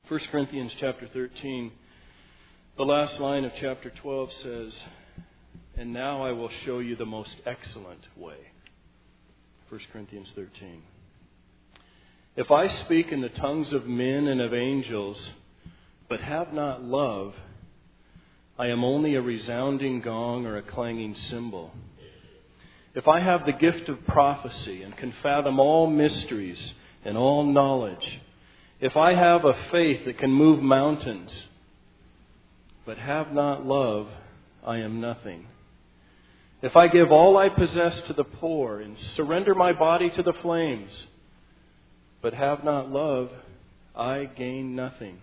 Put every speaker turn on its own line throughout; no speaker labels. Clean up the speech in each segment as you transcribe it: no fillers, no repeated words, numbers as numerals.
1 Corinthians chapter 13, the last line of chapter 12 says, "And now I will show you the most excellent way." 1 Corinthians 13. "If I speak in the tongues of men and of angels, but have not love, I am only a resounding gong or a clanging cymbal. If I have the gift of prophecy and can fathom all mysteries and all knowledge, if I have a faith that can move mountains, but have not love, I am nothing. If I give all I possess to the poor and surrender my body to the flames, but have not love, I gain nothing.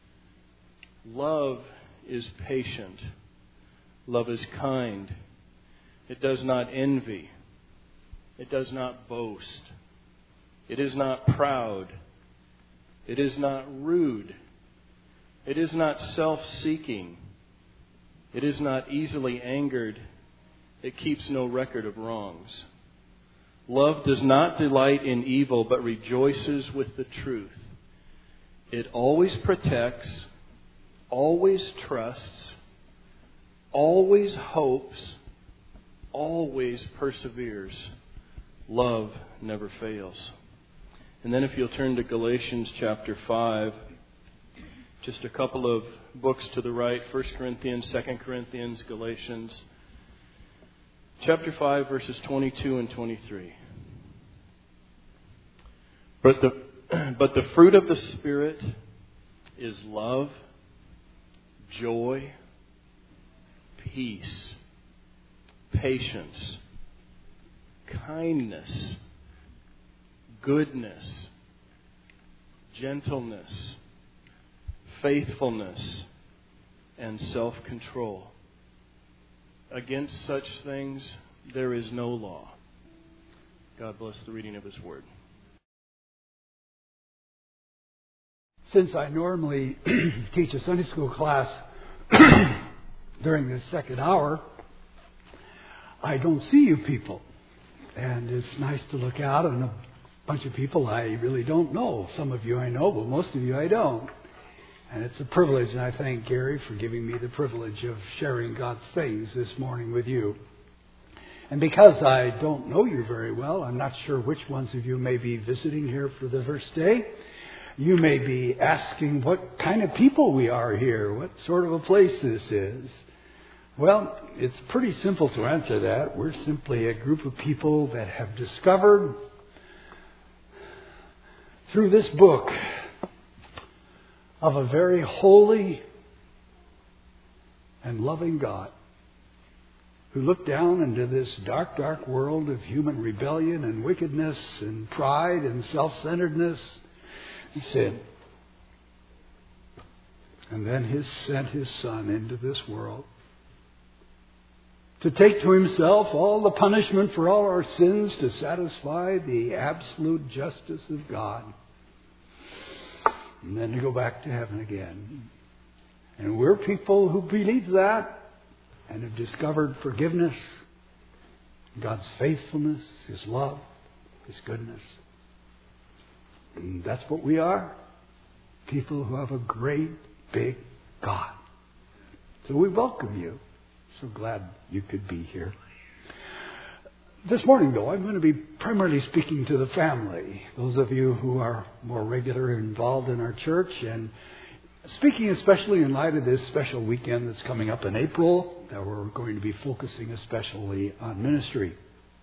Love is patient. Love is kind. It does not envy. It does not boast. It is not proud. It is not rude. It is not self-seeking. It is not easily angered. It keeps no record of wrongs. Love does not delight in evil, but rejoices with the truth. It always protects, always trusts, always hopes, always perseveres. Love never fails." And then if you'll turn to Galatians chapter 5, just a couple of books to the right, 1 Corinthians, 2 Corinthians, Galatians, chapter 5, verses 22 and 23. But the fruit of the Spirit is love, joy, peace, patience, kindness, goodness, gentleness, faithfulness, and self-control. Against such things there is no law. God bless the reading of His Word.
Since I normally teach a Sunday school class during this second hour, I don't see you people. And it's nice to look out on a bunch of people I really don't know. Some of you I know, but most of you I don't. And it's a privilege, and I thank Gary for giving me the privilege of sharing God's things this morning with you. And because I don't know you very well, I'm not sure which ones of you may be visiting here for the first day. You may be asking what kind of people we are here, what sort of a place this is. Well, it's pretty simple to answer that. We're simply a group of people that have discovered through this book of a very holy and loving God who looked down into this dark, dark world of human rebellion and wickedness and pride and self-centeredness and sin. And then He sent His Son into this world to take to Himself all the punishment for all our sins, to satisfy the absolute justice of God, and then to go back to heaven again. And we're people who believe that and have discovered forgiveness, God's faithfulness, His love, His goodness. And that's what we are. People who have a great, big God. So we welcome you. So glad you could be here. This morning, though, I'm going to be primarily speaking to the family, those of you who are more regular involved in our church, and speaking especially in light of this special weekend that's coming up in April, that we're going to be focusing especially on ministry.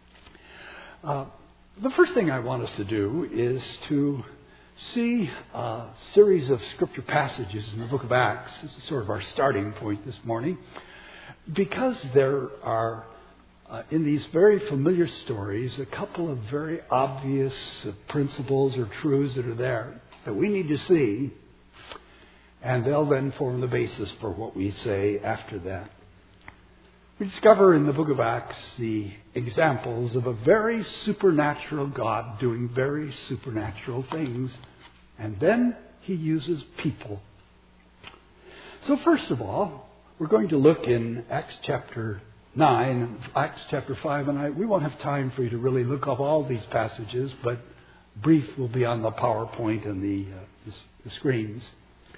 The first thing I want us to do is to see a series of scripture passages in the book of Acts. This is sort of our starting point this morning, because there are in these very familiar stories a couple of very obvious principles or truths that are there that we need to see, and they'll then form the basis for what we say after that. We discover in the book of Acts the examples of a very supernatural God doing very supernatural things, and then He uses people. So first of all, we're going to look in Acts chapter 9 and Acts chapter 5, and we won't have time for you to really look up all these passages, but brief will be on the PowerPoint and the screens.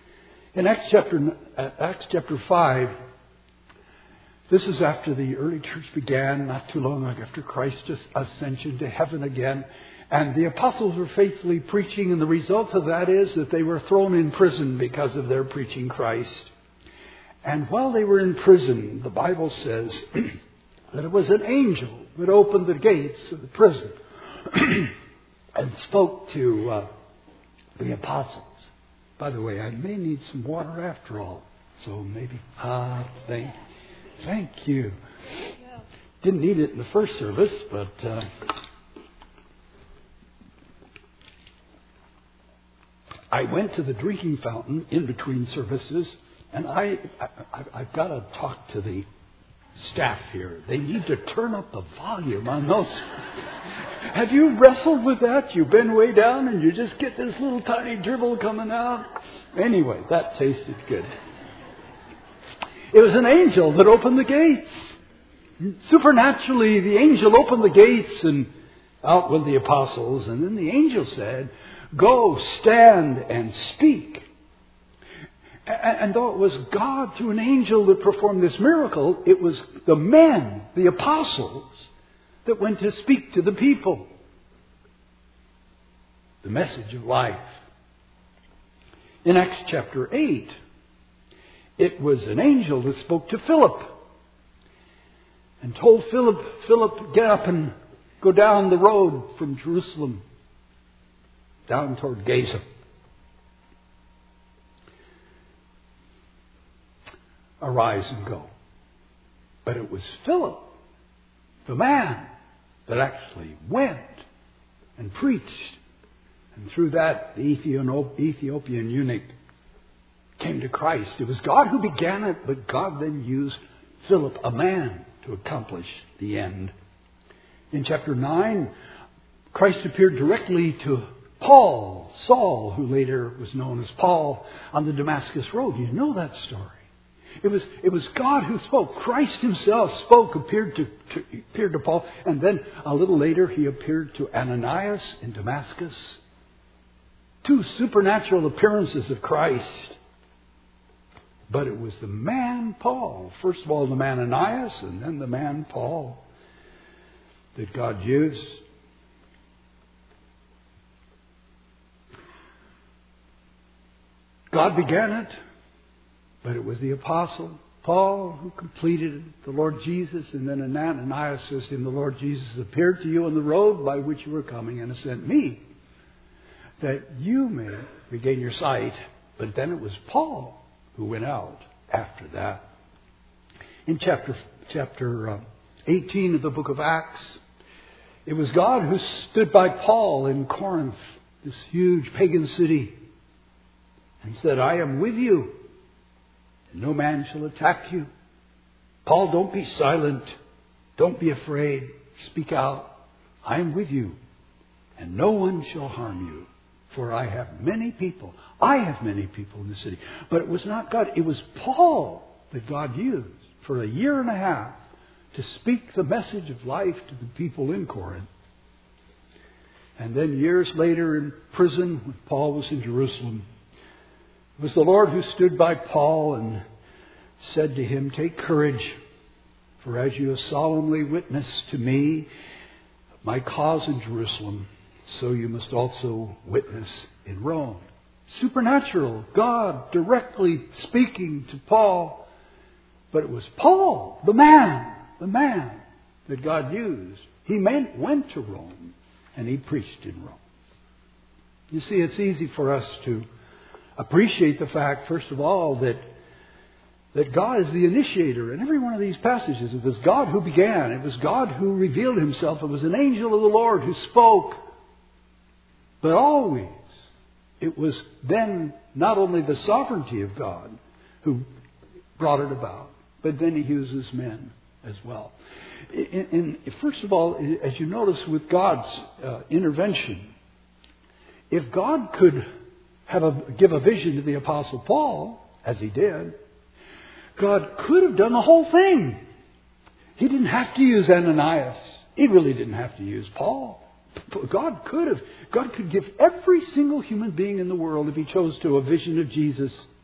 In Acts chapter 5, this is after the early church began, not too long after Christ's ascension to heaven again. And the apostles were faithfully preaching, and the result of that is that they were thrown in prison because of their preaching Christ. And while they were in prison, the Bible says that it was an angel that opened the gates of the prison and spoke to the apostles. By the way, I may need some water after all, so maybe, thank you. Didn't need it in the first service, but I went to the drinking fountain in between services, and I've got to talk to the staff here. They need to turn up the volume on those. Have you wrestled with that? You've been way down and you just get this little tiny dribble coming out. Anyway, that tasted good. It was an angel that opened the gates. Supernaturally, the angel opened the gates and out went the apostles. And then the angel said, "Go, stand and speak." And though it was God through an angel that performed this miracle, it was the men, the apostles, that went to speak to the people. The message of life. In Acts chapter 8, it was an angel that spoke to Philip and told Philip, get up and go down the road from Jerusalem down toward Gaza. Arise and go. But it was Philip, the man, that actually went and preached. And through that, the Ethiopian eunuch came to Christ. It was God who began it, but God then used Philip, a man, to accomplish the end. In chapter 9, Christ appeared directly to Paul, Saul, who later was known as Paul, on the Damascus Road. You know that story. It was God who spoke. Christ himself spoke, appeared to Paul, and then a little later he appeared to Ananias in Damascus. Two supernatural appearances of Christ. But it was the man Paul, first of all the man Ananias, and then the man Paul, that God used. God began it. But it was the apostle Paul who completed it, the Lord Jesus. And then Ananias says to him, the Lord Jesus appeared to you on the road by which you were coming and has sent me, that you may regain your sight. But then it was Paul who went out after that. In chapter 18 of the book of Acts, it was God who stood by Paul in Corinth, this huge pagan city, and said, I am with you. No man shall attack you. Paul, don't be silent. Don't be afraid. Speak out. I am with you. And no one shall harm you. For I have many people. I have many people in the city. But it was not God. It was Paul that God used for a year and a half to speak the message of life to the people in Corinth. And then years later in prison, when Paul was in Jerusalem, it was the Lord who stood by Paul and said to him, take courage, for as you have solemnly witnessed to me my cause in Jerusalem, so you must also witness in Rome. Supernatural, God directly speaking to Paul. But it was Paul, the man that God used. He went to Rome and he preached in Rome. You see, it's easy for us to appreciate the fact, first of all, that God is the initiator in every one of these passages. It was God who began. It was God who revealed himself. It was an angel of the Lord who spoke. But always, it was then not only the sovereignty of God who brought it about, but then he uses men as well. First of all, as you notice with God's intervention, if God could give a vision to the Apostle Paul, as he did, God could have done the whole thing. He didn't have to use Ananias. He really didn't have to use Paul. God could give every single human being in the world, if he chose to, a vision of Jesus.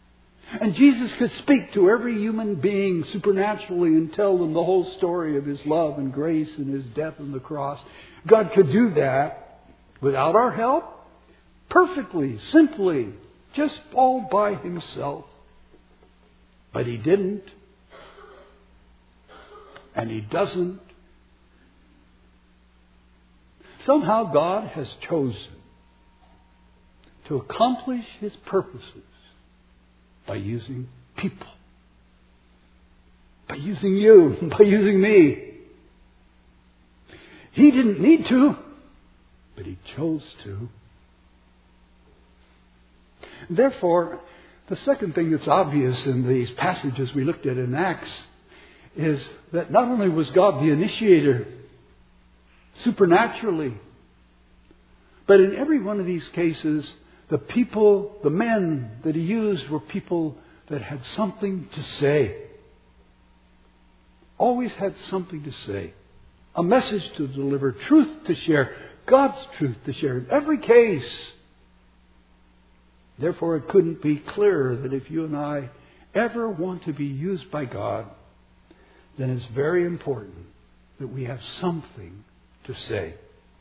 And Jesus could speak to every human being supernaturally and tell them the whole story of His love and grace and His death on the cross. God could do that without our help, perfectly, simply, just all by Himself. But He didn't. And He doesn't. Somehow God has chosen to accomplish His purposes by using people. By using you, by using me. He didn't need to, but He chose to. Therefore, the second thing that's obvious in these passages we looked at in Acts is that not only was God the initiator supernaturally, but in every one of these cases, the people, the men that He used were people that had something to say. Always had something to say. A message to deliver, truth to share, God's truth to share in every case. Therefore, it couldn't be clearer that if you and I ever want to be used by God, then it's very important that we have something to say.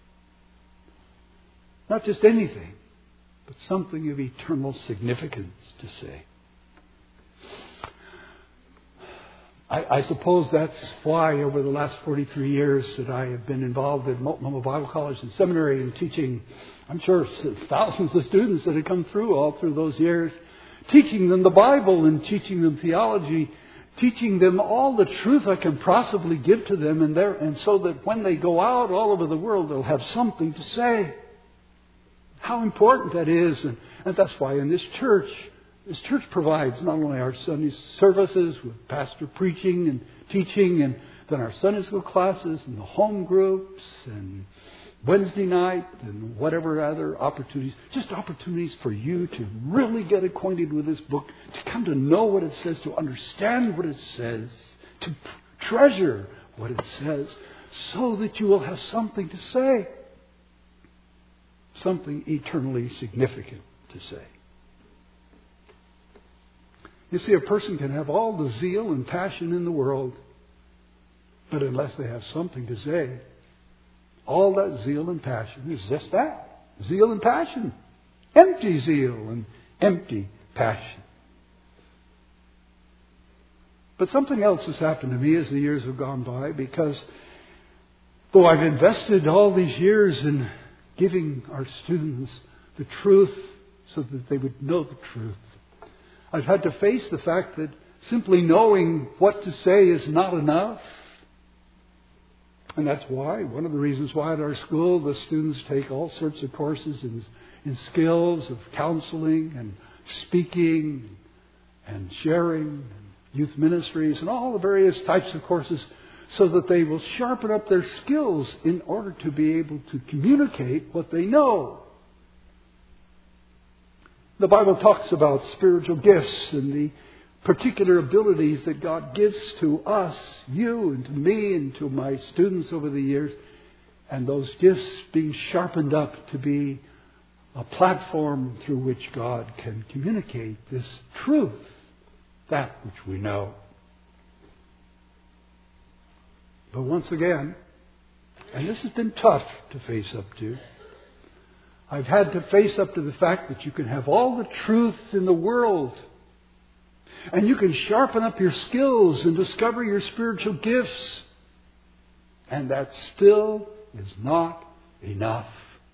Not just anything, but something of eternal significance to say. I suppose that's why over the last 43 years that I have been involved in Multnomah Bible College and Seminary and teaching, I'm sure thousands of students that have come through all through those years, teaching them the Bible and teaching them theology, teaching them all the truth I can possibly give to them, and so that when they go out all over the world, they'll have something to say. How important that is, and that's why in this church provides not only our Sunday services with pastor preaching and teaching, and then our Sunday school classes and the home groups and Wednesday night and whatever other opportunities, just opportunities for you to really get acquainted with this book, to come to know what it says, to understand what it says, to treasure what it says, so that you will have something to say, something eternally significant to say. You see, a person can have all the zeal and passion in the world, but unless they have something to say, all that zeal and passion is just that. Zeal and passion. Empty zeal and empty passion. But something else has happened to me as the years have gone by, because though I've invested all these years in giving our students the truth so that they would know the truth, I've had to face the fact that simply knowing what to say is not enough. And that's why, one of the reasons why at our school the students take all sorts of courses in skills of counseling and speaking and sharing and youth ministries and all the various types of courses, so that they will sharpen up their skills in order to be able to communicate what they know. The Bible talks about spiritual gifts and the particular abilities that God gives to us, you and to me and to my students over the years, and those gifts being sharpened up to be a platform through which God can communicate this truth, that which we know. But once again, and this has been tough to face up to, I've had to face up to the fact that you can have all the truth in the world, and you can sharpen up your skills and discover your spiritual gifts, and that still is not enough.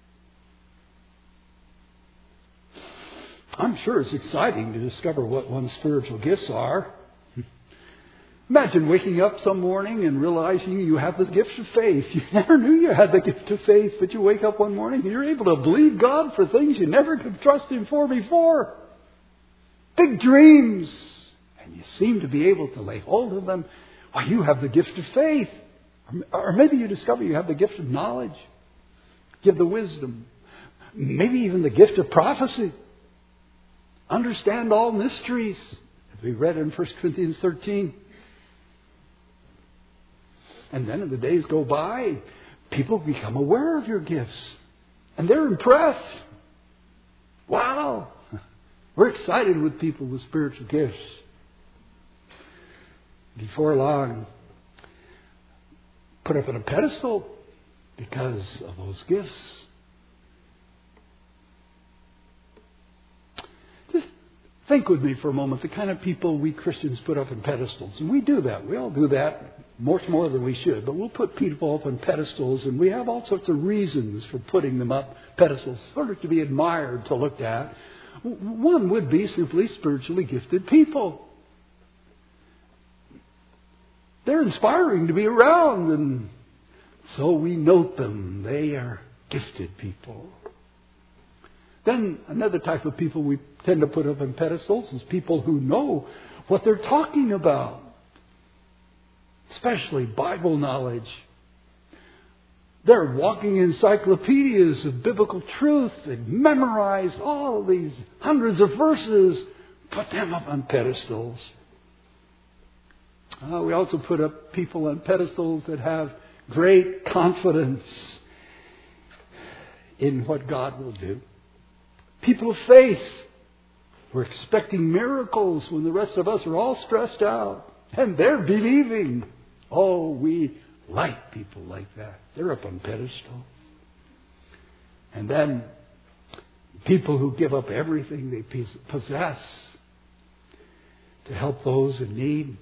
I'm sure it's exciting to discover what one's spiritual gifts are. Imagine waking up some morning and realizing you have the gift of faith. You never knew you had the gift of faith, but you wake up one morning and you're able to believe God for things you never could trust Him for before. Big dreams. And you seem to be able to lay hold of them. Well, you have the gift of faith. Or maybe you discover you have the gift of knowledge. You have the wisdom. Maybe even the gift of prophecy. Understand all mysteries. As we read in 1 Corinthians 13. And then as the days go by, people become aware of your gifts. And they're impressed. Wow! We're excited with people with spiritual gifts. Before long, put up on a pedestal because of those gifts. Just think with me for a moment, the kind of people we Christians put up on pedestals. And we do that. We all do that much more than we should. But we'll put people up on pedestals, and we have all sorts of reasons for putting them up pedestals, sort of to be admired, to look at. One would be simply spiritually gifted people. They're inspiring to be around, and so we note them. They are gifted people. Then another type of people we tend to put up on pedestals is people who know what they're talking about, especially Bible knowledge. They're walking encyclopedias of biblical truth. They've memorized all these hundreds of verses. Put them up on pedestals. We also put up people on pedestals that have great confidence in what God will do. People of faith. We're expecting miracles when the rest of us are all stressed out. And they're believing. Oh, we like people like that. They're up on pedestals. And then people who give up everything they possess to help those in need.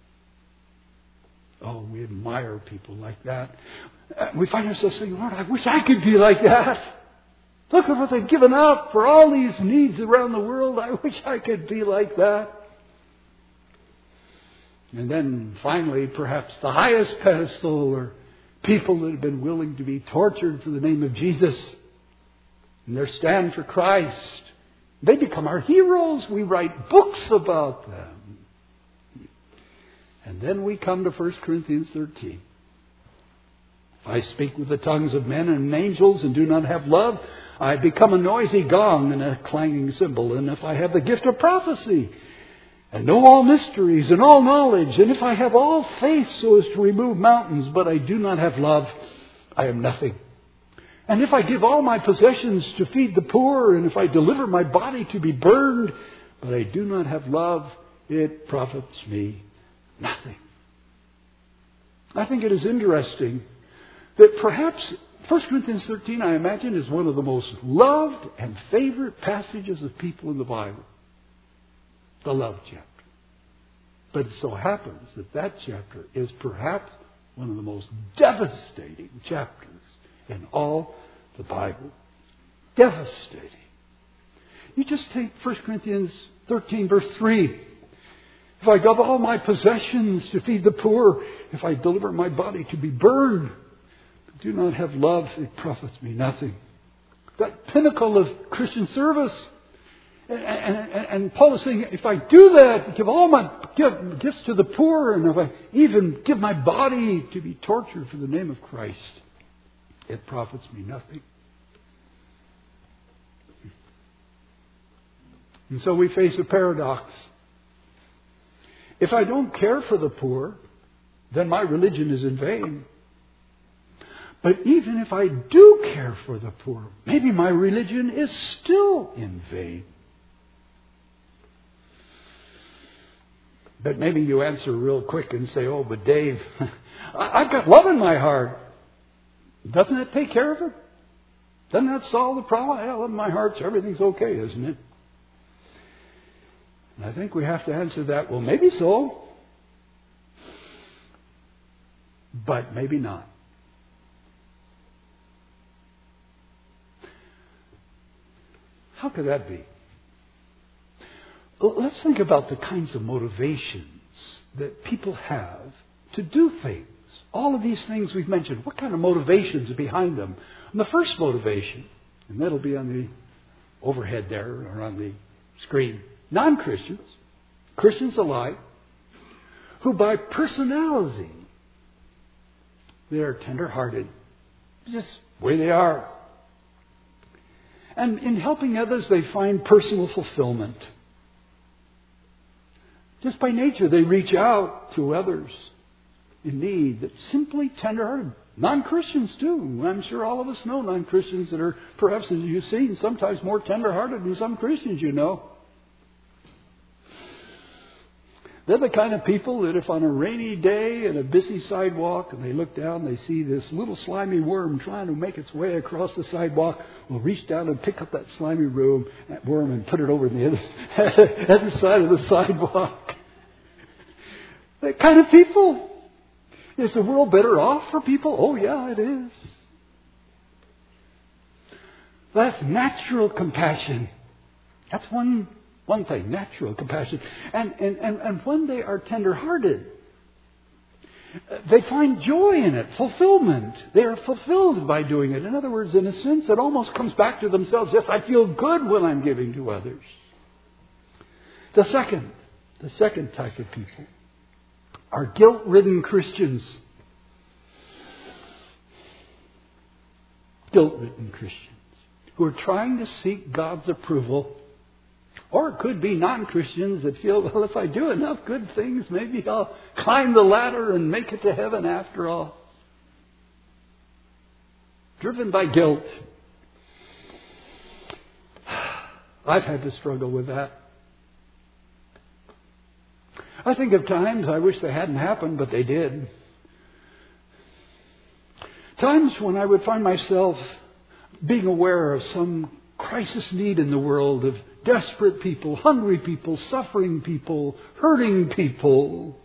Oh, we admire people like that. We find ourselves saying, Lord, I wish I could be like that. Look at what they've given up for all these needs around the world. I wish I could be like that. And then finally, perhaps the highest pedestal are people that have been willing to be tortured for the name of Jesus and their stand for Christ. They become our heroes. We write books about them. And then we come to 1 Corinthians 13. If I speak with the tongues of men and angels and do not have love, I become a noisy gong and a clanging cymbal. And if I have the gift of prophecy and know all mysteries and all knowledge, and if I have all faith so as to remove mountains, but I do not have love, I am nothing. And if I give all my possessions to feed the poor, and if I deliver my body to be burned, but I do not have love, it profits me nothing. I think it is interesting that perhaps 1 Corinthians 13, I imagine, is one of the most loved and favorite passages of people in the Bible. The love chapter. But it so happens that that chapter is perhaps one of the most devastating chapters in all the Bible. Devastating. You just take 1 Corinthians 13, verse 3. If I give all my possessions to feed the poor, if I deliver my body to be burned, but do not have love, it profits me nothing. That pinnacle of Christian service. And Paul is saying, if I do that, give all my gifts to the poor, and if I even give my body to be tortured for the name of Christ, it profits me nothing. And so we face a paradox. If I don't care for the poor, then my religion is in vain. But even if I do care for the poor, maybe my religion is still in vain. But maybe you answer real quick and say, oh, but Dave, I've got love in my heart. Doesn't that take care of it? Doesn't that solve the problem? I have love in my heart, so everything's okay, isn't it? And I think we have to answer that, well, maybe so, but maybe not. How could that be? Let's think about the kinds of motivations that people have to do things. All of these things we've mentioned, what kind of motivations are behind them? And the first motivation, and that'll be on the overhead there or on the screen, non-Christians, Christians alike, who by personality, they are tender-hearted, just the way they are. And in helping others, they find personal fulfillment. Just by nature, they reach out to others in need. That's simply tender-hearted. Non-Christians too. I'm sure all of us know non-Christians that are perhaps, as you've seen, sometimes more tender-hearted than some Christians you know. They're the kind of people that if on a rainy day in a busy sidewalk and they look down, they see this little slimy worm trying to make its way across the sidewalk, will reach down and pick up that slimy worm and put it over the other side of the sidewalk. That kind of people. Is the world better off for people? Oh, yeah, it is. That's natural compassion. That's one thing, natural compassion. And when they are tender-hearted, they find joy in it, fulfillment. They are fulfilled by doing it. In other words, in a sense, it almost comes back to themselves. Yes, I feel good when I'm giving to others. The second type of people are guilt-ridden Christians. Guilt-ridden Christians who are trying to seek God's approval. Or it could be non-Christians that feel, well, if I do enough good things, maybe I'll climb the ladder and make it to heaven after all. Driven by guilt. I've had to struggle with that. I think of times I wish they hadn't happened, but they did. Times when I would find myself being aware of some crisis need in the world, of desperate people, hungry people, suffering people, hurting people,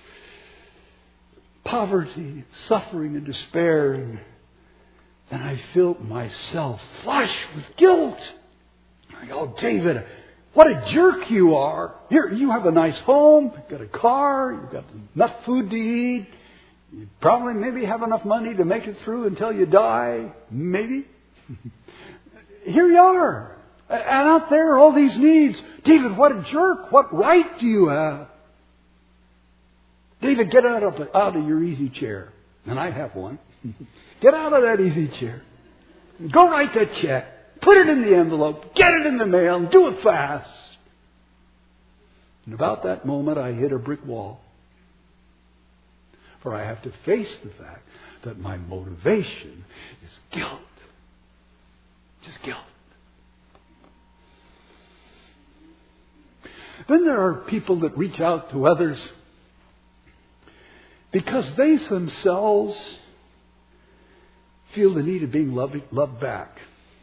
poverty, suffering and despair. And I felt myself flush with guilt. I go, oh, David, what a jerk you are. Here, you have a nice home, you've got a car, you've got enough food to eat. You probably maybe have enough money to make it through until you die. Maybe. Here you are. And out there, all these needs. David, what a jerk. What right do you have? David, get out of your easy chair. And I have one. Get out of that easy chair. Go write that check. Put it in the envelope. Get it in the mail. And do it fast. And about that moment, I hit a brick wall. For I have to face the fact that my motivation is guilt. Just guilt. Then there are people that reach out to others because they themselves feel the need of being loved back.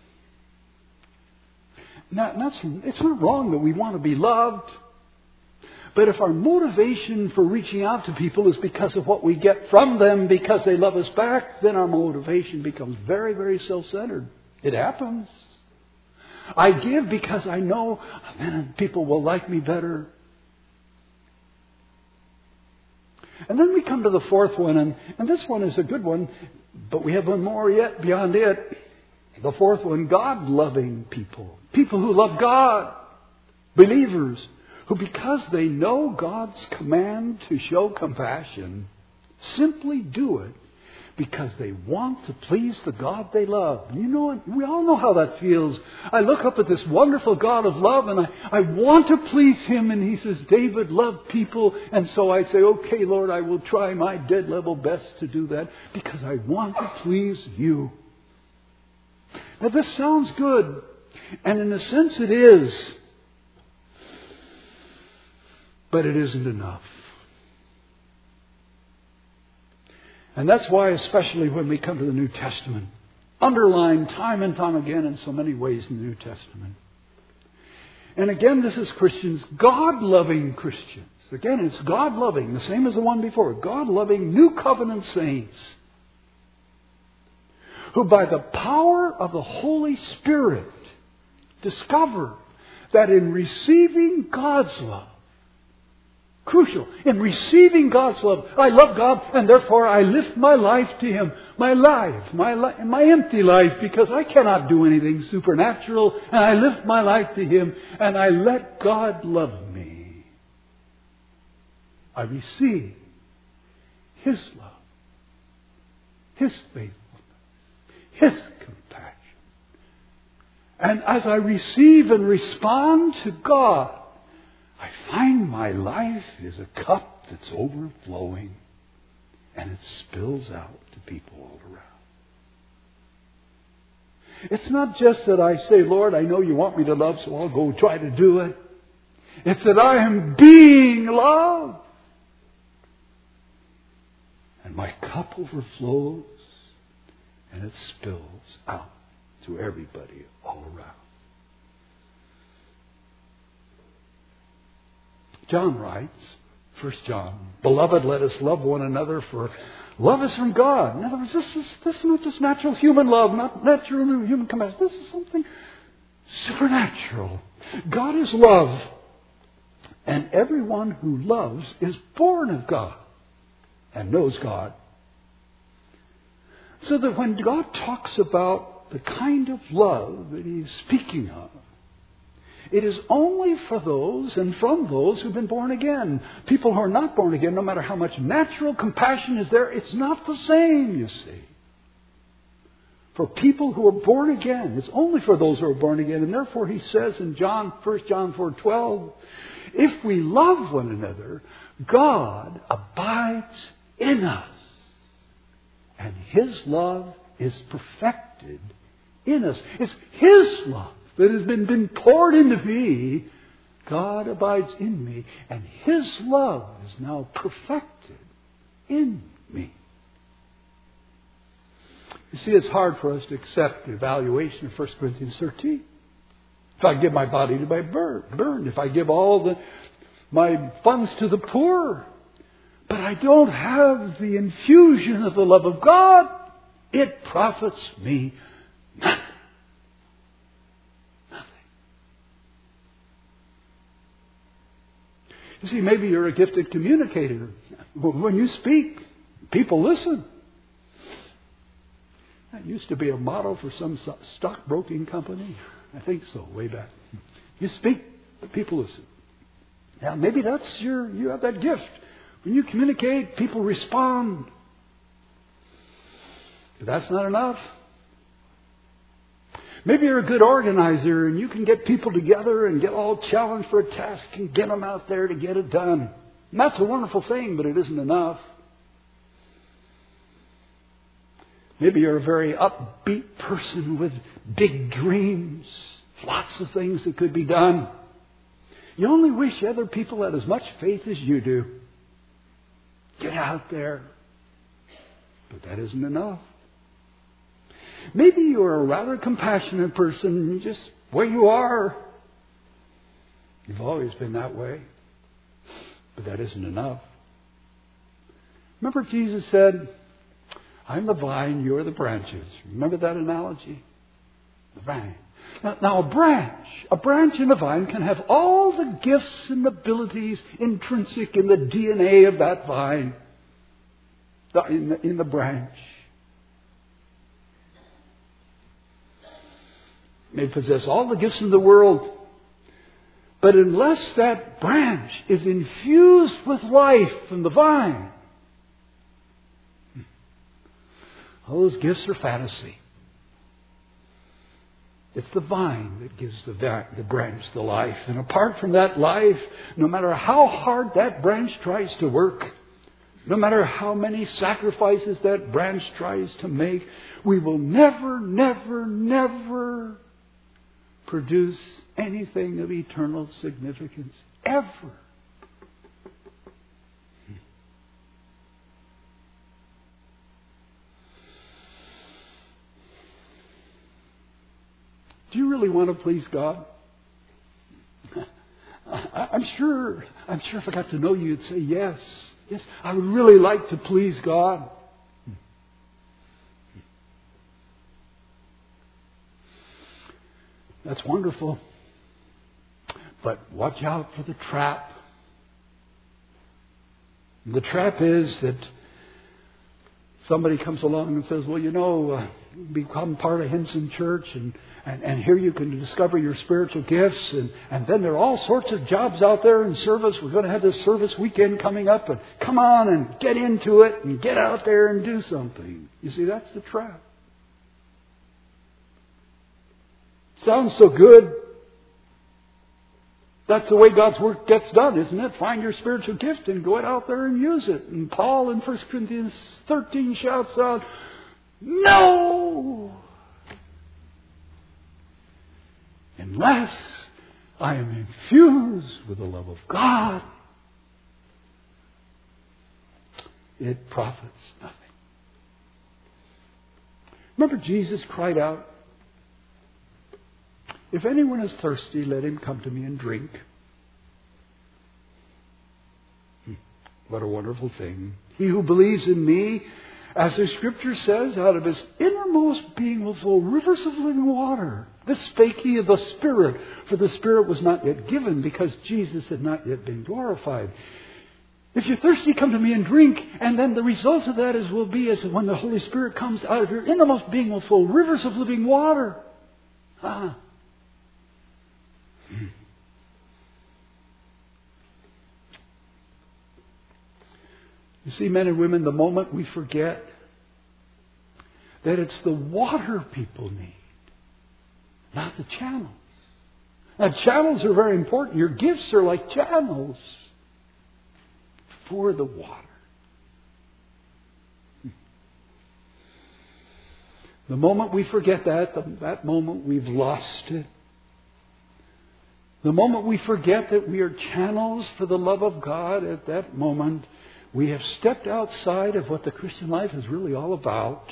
Now, it's not wrong that we want to be loved. But if our motivation for reaching out to people is because of what we get from them because they love us back, then our motivation becomes very, very self-centered. It happens. I give because I know people will like me better. And then we come to the fourth one, and this one is a good one, but we have one more yet beyond it. The fourth one, God-loving people. People who love God. Believers who, because they know God's command to show compassion, simply do it because they want to please the God they love. You know what? We all know how that feels. I look up at this wonderful God of love and I want to please Him, and He says, David, love people. And so I say, okay, Lord, I will try my dead level best to do that because I want to please You. Now this sounds good, and in a sense it is. But it isn't enough. And that's why, especially when we come to the New Testament, underlined time and time again in so many ways in the New Testament. And again, this is Christians, God-loving Christians. Again, it's God-loving, the same as the one before. God-loving New Covenant saints who by the power of the Holy Spirit discover that in receiving God's love, crucial. In receiving God's love, I love God, and therefore I lift my life to Him. My empty life, because I cannot do anything supernatural, and I lift my life to Him, and I let God love me. I receive His love, His faithfulness, His compassion. And as I receive and respond to God, I find my life is a cup that's overflowing, and it spills out to people all around. It's not just that I say, Lord, I know You want me to love, so I'll go try to do it. It's that I am being loved. And my cup overflows and it spills out to everybody all around. John writes, 1 John, "Beloved, let us love one another, for love is from God." In other words, this is not just natural human love, not natural human compassion. This is something supernatural. God is love. And everyone who loves is born of God and knows God. So that when God talks about the kind of love that He's speaking of, it is only for those and from those who've been born again. People who are not born again, no matter how much natural compassion is there, it's not the same, you see. For people who are born again, it's only for those who are born again. And therefore He says in 1 John 4:12, if we love one another, God abides in us. And His love is perfected in us. It's His love that has been poured into me. God abides in me. And His love is now perfected in me. You see, it's hard for us to accept the evaluation of 1 Corinthians 13. If I give my body to be burned, if I give all my funds to the poor, but I don't have the infusion of the love of God, it profits me nothing. Nothing. You see, maybe you're a gifted communicator. When you speak, people listen. That used to be a motto for some stockbroking company. I think so, way back. You speak, the people listen. Now, maybe you have that gift. When you communicate, people respond. But that's not enough. Maybe you're a good organizer and you can get people together and get all challenged for a task and get them out there to get it done. And that's a wonderful thing, but it isn't enough. Maybe you're a very upbeat person with big dreams, lots of things that could be done. You only wish other people had as much faith as you do. Get out there. But that isn't enough. Maybe you're a rather compassionate person, just where you are. You've always been that way. But that isn't enough. Remember Jesus said, I'm the vine, you're the branches. Remember that analogy? The vine. Now a branch in the vine can have all the gifts and abilities intrinsic in the DNA of that vine, in the branch. May possess all the gifts in the world, but unless that branch is infused with life from the vine, all those gifts are fantasy. It's the vine that gives the branch the life. And apart from that life, no matter how hard that branch tries to work, no matter how many sacrifices that branch tries to make, we will never, never, never produce anything of eternal significance. Ever. Do you really want to please God? I'm sure if I got to know you, you'd say yes. Yes, I would really like to please God. That's wonderful. But watch out for the trap. The trap is that somebody comes along and says, well, become part of Hinson Church and here you can discover your spiritual gifts and then there are all sorts of jobs out there in service. We're going to have this service weekend coming up and come on and get into it and get out there and do something. You see, that's the trap. Sounds so good. That's the way God's work gets done, isn't it? Find your spiritual gift and go out there and use it. And Paul in 1 Corinthians 13 shouts out, no! Unless I am infused with the love of God, it profits nothing. Remember, Jesus cried out, "If anyone is thirsty, let him come to me and drink." What a wonderful thing. He who believes in me, as the Scripture says, out of his innermost being will flow rivers of living water. This spake he of the Spirit, for the Spirit was not yet given, because Jesus had not yet been glorified. If you're thirsty, come to me and drink, and then the result of that will be as when the Holy Spirit comes out of your innermost being will flow rivers of living water. You see, men and women, the moment we forget that it's the water people need, not the channels. Now, channels are very important. Your gifts are like channels for the water. The moment we forget that moment we've lost it. The moment we forget that we are channels for the love of God, at that moment we have stepped outside of what the Christian life is really all about.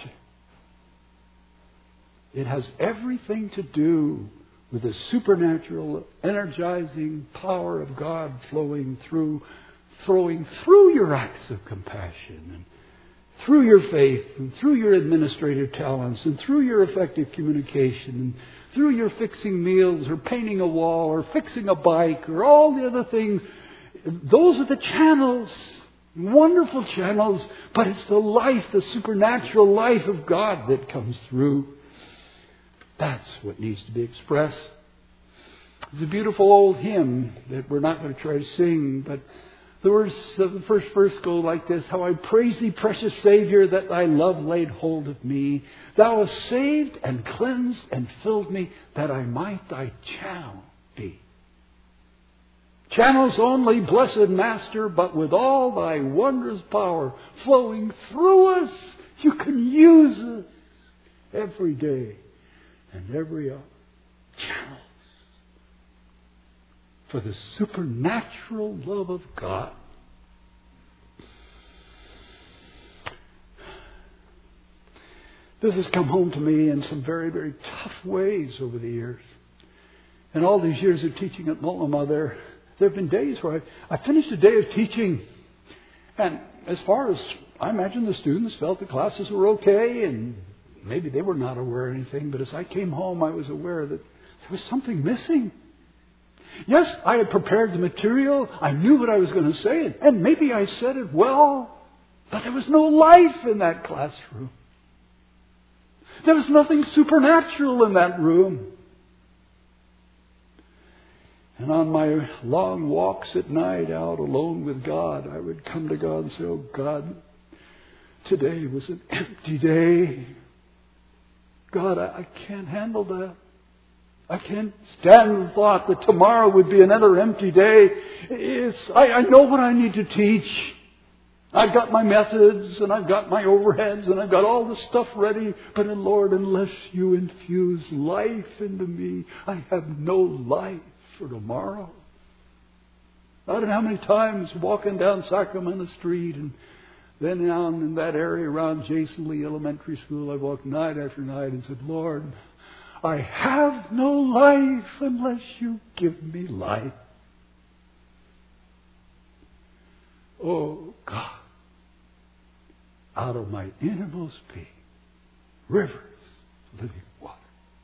It has everything to do with the supernatural, energizing power of God flowing through your acts of compassion, and through your faith, and through your administrative talents, and through your effective communication, and through your fixing meals, or painting a wall, or fixing a bike, or all the other things. Those are the channels. Wonderful channels, but it's the life, the supernatural life of God that comes through. That's what needs to be expressed. It's a beautiful old hymn that we're not going to try to sing, but the words of the first verse go like this: "How I praise thee, precious Savior, that thy love laid hold of me. Thou hast saved and cleansed and filled me, that I might thy channel be. Channels only, blessed Master, but with all thy wondrous power flowing through us, you can use us every day and every hour." Channels for the supernatural love of God. This has come home to me in some very, very tough ways over the years. In all these years of teaching at Multnomah, there have been days where I finished a day of teaching, and as far as I imagine, the students felt the classes were okay, and maybe they were not aware of anything, but as I came home, I was aware that there was something missing. Yes, I had prepared the material. I knew what I was going to say, and maybe I said it well, but there was no life in that classroom. There was nothing supernatural in that room. And on my long walks at night out alone with God, I would come to God and say, "Oh God, today was an empty day. God, I can't handle that. I can't stand the thought that tomorrow would be another empty day. I know what I need to teach. I've got my methods, and I've got my overheads, and I've got all the stuff ready. But Lord, unless you infuse life into me, I have no life for tomorrow." I don't know how many times walking down Sacramento Street and then down in that area around Jason Lee Elementary School, I walked night after night and said, "Lord, I have no life unless you give me life." Oh God, out of my innermost being, rivers of living water.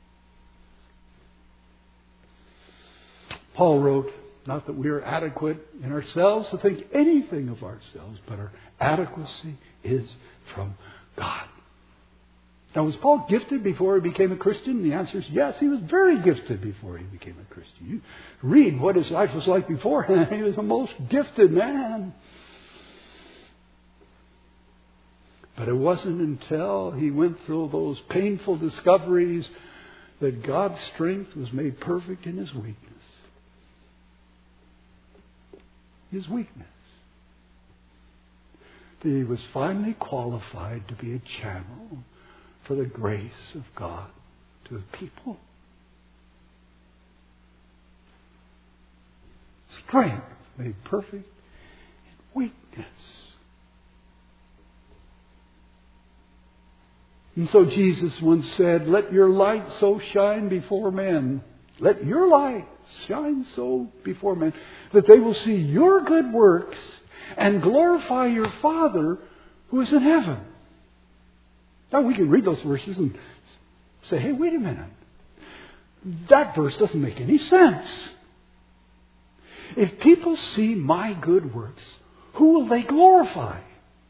Paul wrote, not that we are adequate in ourselves to think anything of ourselves, but our adequacy is from God. Now, was Paul gifted before he became a Christian? The answer is yes, he was very gifted before he became a Christian. You read what his life was like beforehand. He was the most gifted man. But it wasn't until he went through those painful discoveries that God's strength was made perfect in his weakness. His weakness. That he was finally qualified to be a channel for the grace of God to the people. strength made perfect in weakness. And so Jesus once said, let your light so shine before men. Let your light shine so before men that they will see your good works and glorify your Father who is in heaven. Now we can read those verses and say, hey, wait a minute. That verse doesn't make any sense. If people see my good works, who will they glorify?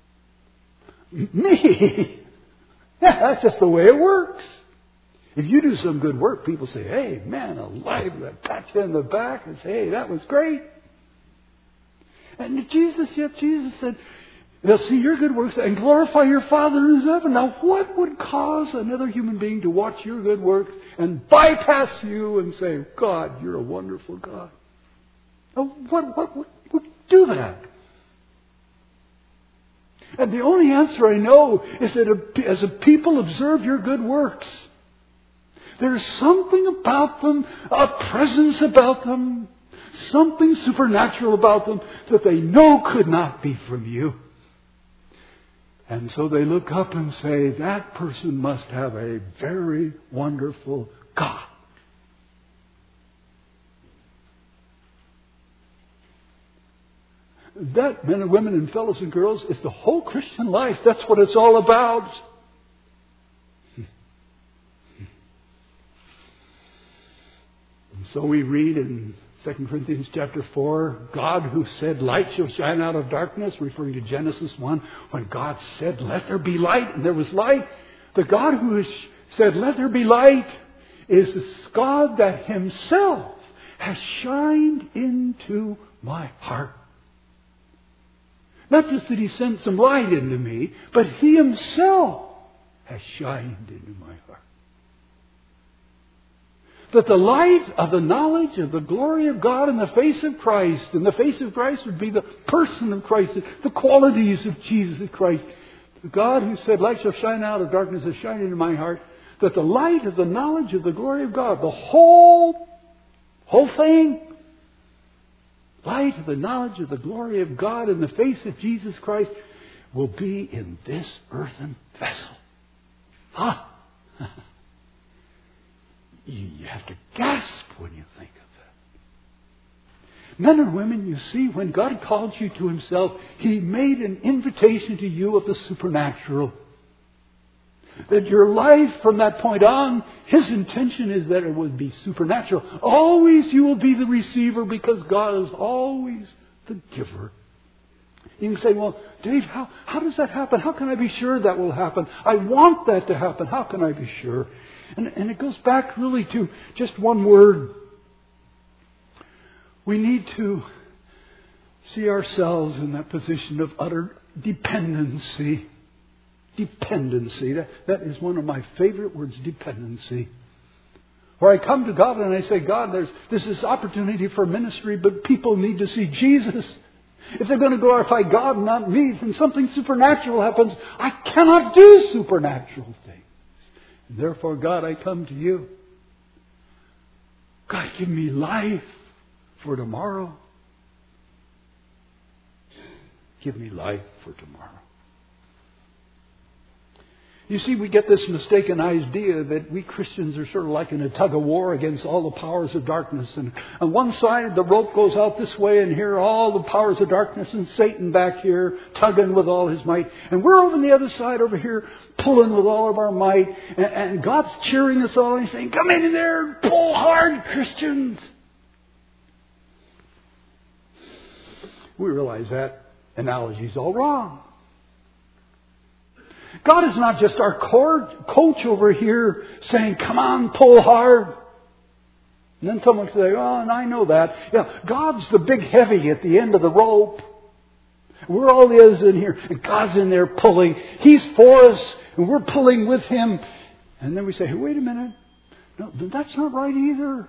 Me. Yeah, that's just the way it works. If you do some good work, people say, hey, man, alive, that pat you in the back and say, hey, that was great. And Jesus said, they'll see your good works and glorify your Father who is in heaven. Now, what would cause another human being to watch your good works and bypass you and say, God, you're a wonderful God? Now, what would do that? And the only answer I know is that as a people observe your good works, there's something about them, a presence about them, something supernatural about them that they know could not be from you. And so they look up and say, that person must have a very wonderful God. That, men and women and fellows and girls, is the whole Christian life. That's what it's all about. And so we read in 2 Corinthians chapter 4, God who said, light shall shine out of darkness, referring to Genesis 1, when God said, let there be light, and there was light. The God who has said, let there be light, is the God that Himself has shined into my heart. Not just that He sent some light into me, but He Himself has shined into my heart. That the light of the knowledge of the glory of God in the face of Christ, and the face of Christ would be the person of Christ, the qualities of Jesus Christ. The God who said, light shall shine out of darkness has shined into my heart. That the light of the knowledge of the glory of God, the whole thing, light of the knowledge of the glory of God in the face of Jesus Christ will be in this earthen vessel. You have to gasp when you think of that. Men and women, you see, when God called you to Himself, He made an invitation to you of the supernatural. That your life from that point on, His intention is that it would be supernatural. Always you will be the receiver because God is always the giver. You can say, well, Dave, how does that happen? How can I be sure that will happen? I want that to happen. How can I be sure? And it goes back really to just one word. We need to see ourselves in that position of utter dependency. Dependency. That is one of my favorite words, dependency. Where I come to God and I say, God, there's this opportunity for ministry, but people need to see Jesus. If they're going to glorify God, not me, then something supernatural happens. I cannot do supernatural things. And therefore, God, I come to you. God, give me life for tomorrow. Give me life for tomorrow. You see, we get this mistaken idea that we Christians are sort of like in a tug of war against all the powers of darkness. And on one side, the rope goes out this way, and here are all the powers of darkness, and Satan back here tugging with all his might. And we're over on the other side over here pulling with all of our might. And God's cheering us all and saying, come in there, pull hard, Christians. We realize that analogy is all wrong. God is not just our coach over here saying, come on, pull hard. And then someone will say, oh, and I know that. Yeah, God's the big heavy at the end of the rope. We're all is in here, and God's in there pulling. He's for us, and we're pulling with Him. And then we say, hey, wait a minute. No, that's not right either.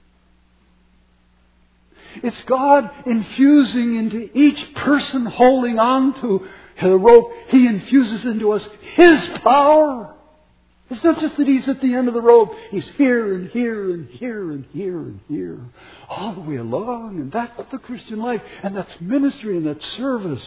It's God infusing into each person holding on to the rope. He infuses into us His power. It's not just that He's at the end of the rope. He's here and here and here and here and here. All the way along. And that's the Christian life. And that's ministry and that's service.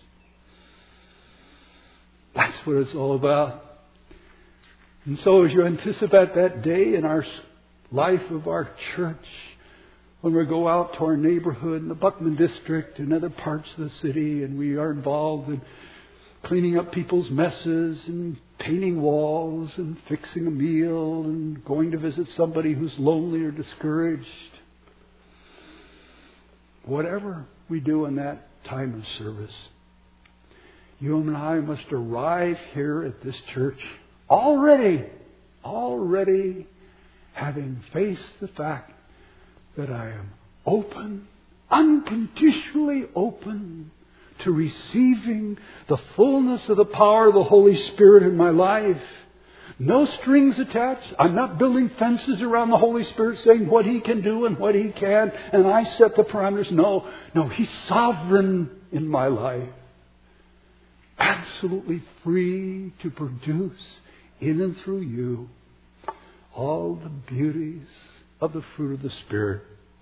That's what it's all about. And so as you anticipate that day in our life of our church, when we go out to our neighborhood in the Buckman district and other parts of the city, and we are involved in cleaning up people's messes and painting walls and fixing a meal and going to visit somebody who's lonely or discouraged. Whatever we do in that time of service, you and I must arrive here at this church already having faced the fact that I am open, unconditionally open to receiving the fullness of the power of the Holy Spirit in my life. No strings attached. I'm not building fences around the Holy Spirit saying what He can do and what He can, and I set the parameters. No, He's sovereign in my life. Absolutely free to produce in and through you all the beauties of the fruit of the Spirit.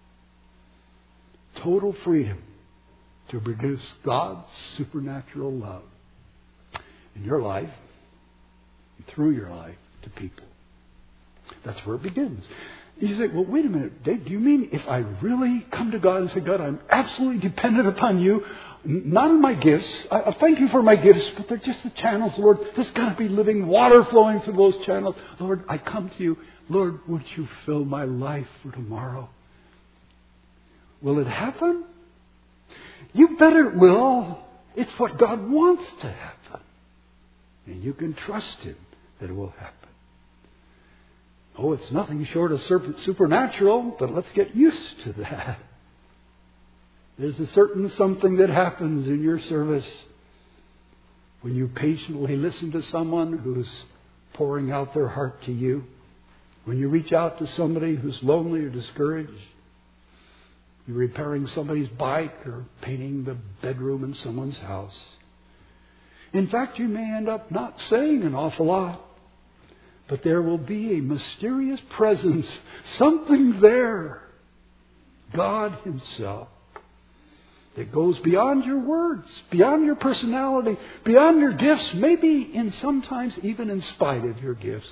Total freedom to produce God's supernatural love in your life and through your life to people. That's where it begins. You say, well, wait a minute, Dave, do you mean if I really come to God and say, God, I'm absolutely dependent upon you, not on my gifts. I thank you for my gifts, but they're just the channels, Lord. There's got to be living water flowing through those channels. Lord, I come to you. Lord, would you fill my life for tomorrow? Will it happen? You bet it will. It's what God wants to happen. And you can trust Him that it will happen. Oh, it's nothing short of supernatural, but let's get used to that. There's a certain something that happens in your service when you patiently listen to someone who's pouring out their heart to you. When you reach out to somebody who's lonely or discouraged. You're repairing somebody's bike or painting the bedroom in someone's house. In fact, you may end up not saying an awful lot, but there will be a mysterious presence, something there, God Himself, that goes beyond your words, beyond your personality, beyond your gifts, maybe sometimes even in spite of your gifts.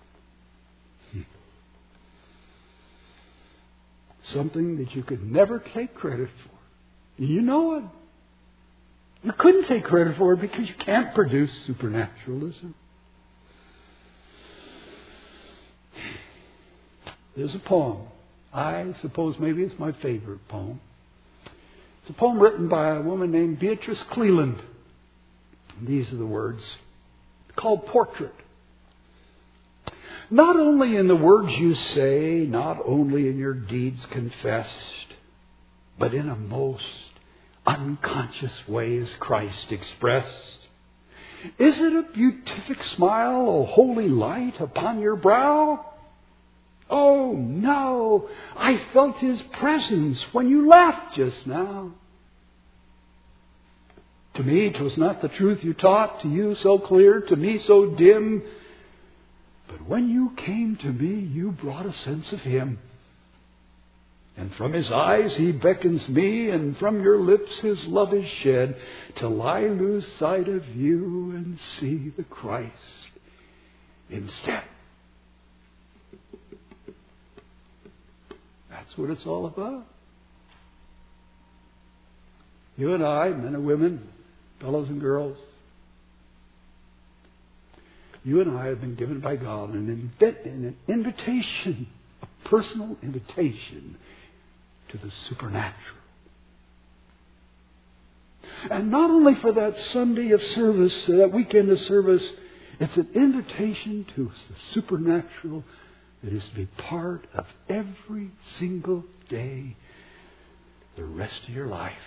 Something that you could never take credit for. You know it. You couldn't take credit for it because you can't produce supernaturalism. There's a poem. I suppose maybe it's my favorite poem. It's a poem written by a woman named Beatrice Cleland. These are the words. Called Portrait. Not only in the words you say, not only in your deeds confessed, but in a most unconscious way is Christ expressed. Is it a beatific smile, a holy light upon your brow? Oh, no, I felt His presence when you laughed just now. To me, 'twas not the truth you taught, to you so clear, to me so dim. But when you came to me, you brought a sense of Him. And from His eyes He beckons me, and from your lips His love is shed, till I lose sight of you and see the Christ instead. That's what it's all about. You and I, men and women, fellows and girls, you and I have been given by God an invitation, a personal invitation to the supernatural. And not only for that Sunday of service, that weekend of service, it's an invitation to the supernatural that is to be part of every single day, the rest of your life.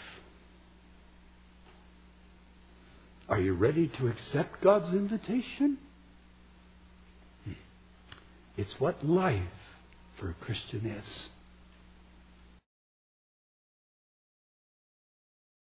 Are you ready to accept God's invitation? It's what life for a Christian is.